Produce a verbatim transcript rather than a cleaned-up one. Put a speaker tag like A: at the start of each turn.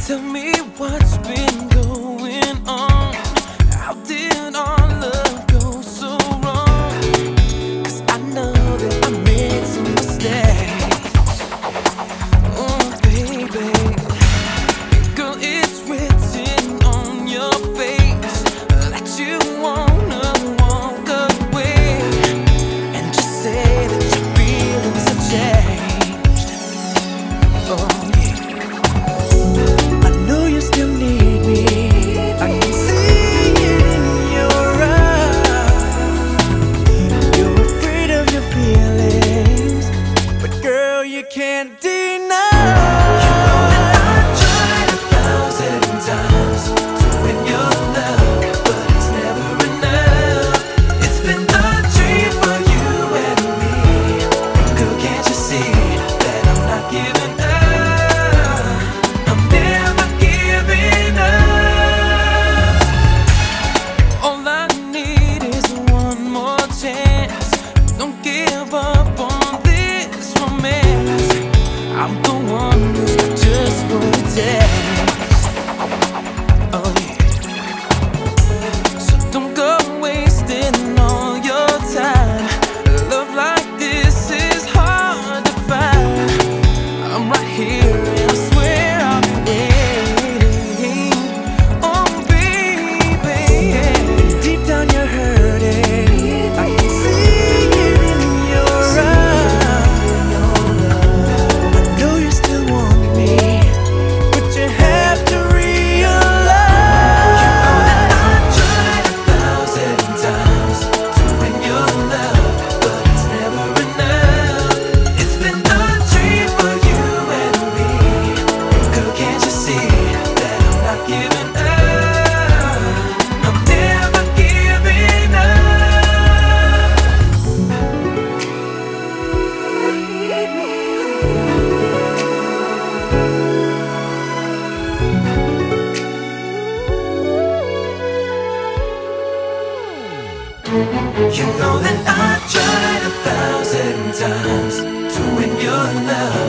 A: Tell me what's been going on. How did our love go so wrong? 'Cause I know that I made some mistakes. Oh baby, girl, it's written on your face that you wanna walk away and just say that your feelings have changed. Oh still need me. I can see it in your eyes. You're afraid of your feelings, but girl, you can't deny. You know that I've tried a thousand times to win your love, but it's never enough. It's been a dream for you and me. Girl, can't you see that I'm not giving up? Don't give up on this romance. I'm the one who's got just what it takes. Oh yeah. So don't go wasting all your time. Love like this is hard to find. I'm right here and I swear I'll be waiting. Oh baby, deep down you're hurting. I can see You know that I've tried a thousand times to win your love.